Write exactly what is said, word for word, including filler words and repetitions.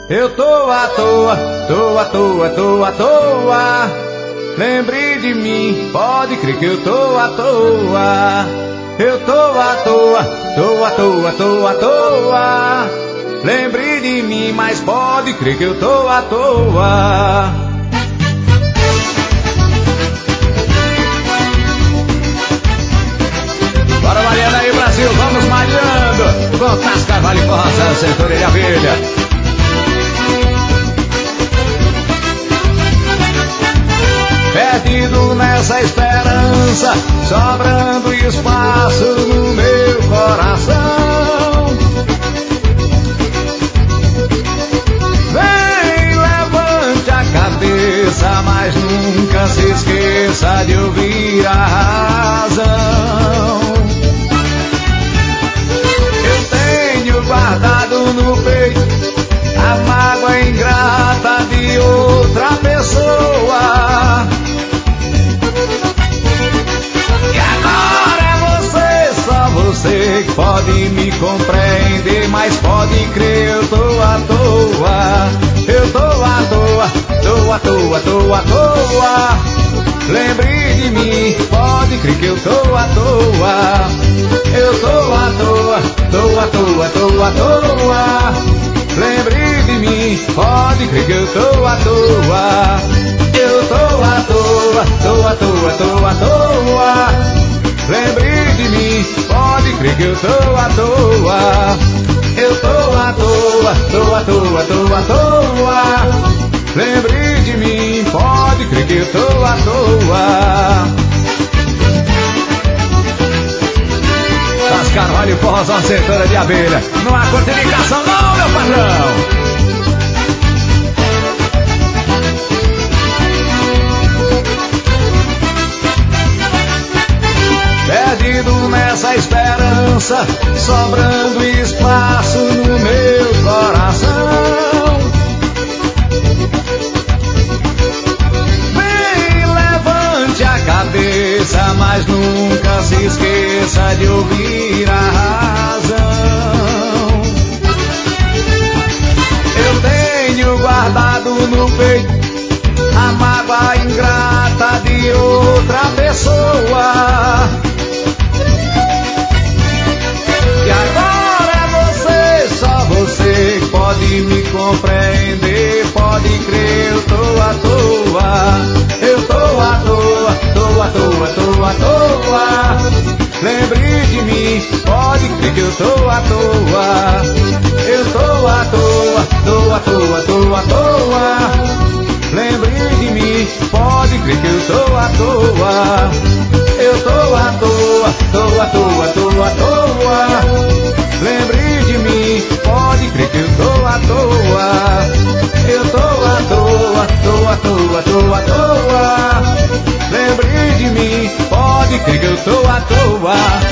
Eu tô à toa, tô à toa, tô à toa. Lembre de mim, pode crer que eu tô à toa. Eu tô à toa, tô à toa, tô à toa. Lembre de mim, mas pode crer que eu tô à toa. Bora Mariana aí, Brasil, vamos malhando com Tassi Carvalho e Rosa, Centura de Abelha. Perdido nessa esperança, sobrando espaço no meu coração. Vem, levante a cabeça, mas nunca se esqueça de ouvir a razão. Eu tenho guardado no peito a mágoa ingrata de outra pessoa. Você pode me compreender, mas pode crer, eu tô à toa. Eu tô à toa, tô à toa, tô à toa. Lembre de mim, pode crer que eu tô à toa. Eu tô à toa, tô à toa, tô à toa. Lembre de mim, pode crer que eu tô à toa. Eu tô à toa, tô à toa, tô à toa. Lembre de mim, pode crer que eu tô à toa. Eu tô à toa, tô à toa, tô à toa. Lembre de mim, pode crer que eu tô à toa. Tassi Carvalho e Rosa, Centura de Abelha. Não há cortificação não, meu patrão. Perdido nessa esperança, sobrando espaço no meu coração. Vem, levante a cabeça, mas nunca se esqueça de ouvir a razão. Eu tenho guardado no peito a mágoa ingrata de outra pessoa. E agora é você, só você que pode me compreender. Pode crer, eu tô à toa. Eu tô à toa, tô à toa, tô à toa. Lembre de mim, pode crer que eu tô à toa. Eu tô à toa, tô à toa, tô à toa. Lembre de mim, pode crer que eu tô à toa. Eu tô à toa, tô à toa, tô à toa. Lembre de mim, pode crer que eu tô à toa. Eu tô à toa, tô à toa, tô à toa. Lembre de mim, pode crer que eu tô à toa.